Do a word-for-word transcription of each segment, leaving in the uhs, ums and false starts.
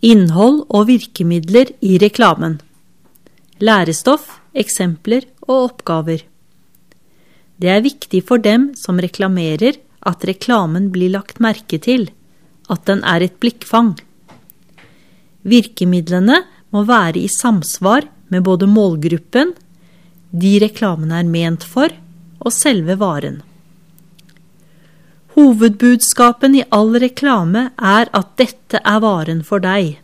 Innhold og virkemidler i reklamen. Lærestoff, eksempler og oppgaver. Det er viktig for dem som reklamerer at reklamen blir lagt merke til, at den er et blikkfang. Virkemidlene må være i samsvar med både målgruppen, de reklamen er ment for, og selve varen. Hovedbudskapen i all reklame er at dette er varen for deg.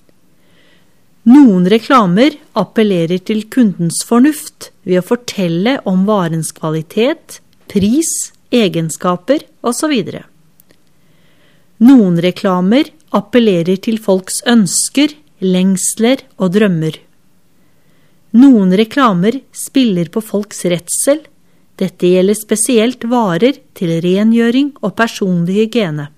Noen reklamer appellerer til kundens fornuft ved å fortelle om varens kvalitet, pris, egenskaper og så videre. Noen reklamer appellerer til folks ønsker, lengsler og drømmer. Noen reklamer spiller på folks redsel. Dette gjelder spesielt varer til rengjøring og personlig hygiene.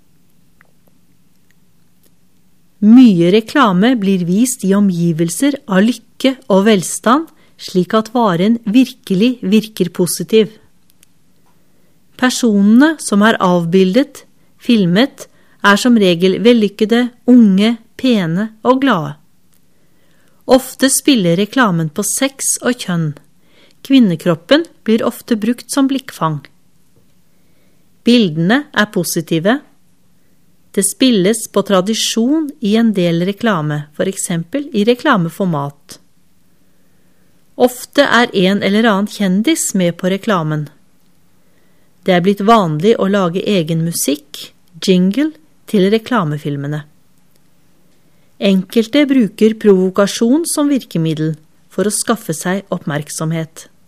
Mye reklame blir vist i omgivelser av lykke og velstand, slik at varen virkelig virker positiv. Personene som er avbildet, filmet, er som regel vellykkede, unge, pene og glade. Ofte spiller reklamen på sex og kjønn. Kvinnekroppen blir ofte brukt som blikkfang. Bildene er positive. Det spilles på tradisjon i en del reklame, for eksempel i reklame for mat. Ofte er en eller annen kjendis med på reklamen. Det er blitt vanlig å lage egen musikk, jingle, til reklamefilmene. Enkelte bruker provokasjon som virkemiddel for å skaffe seg oppmerksomhet.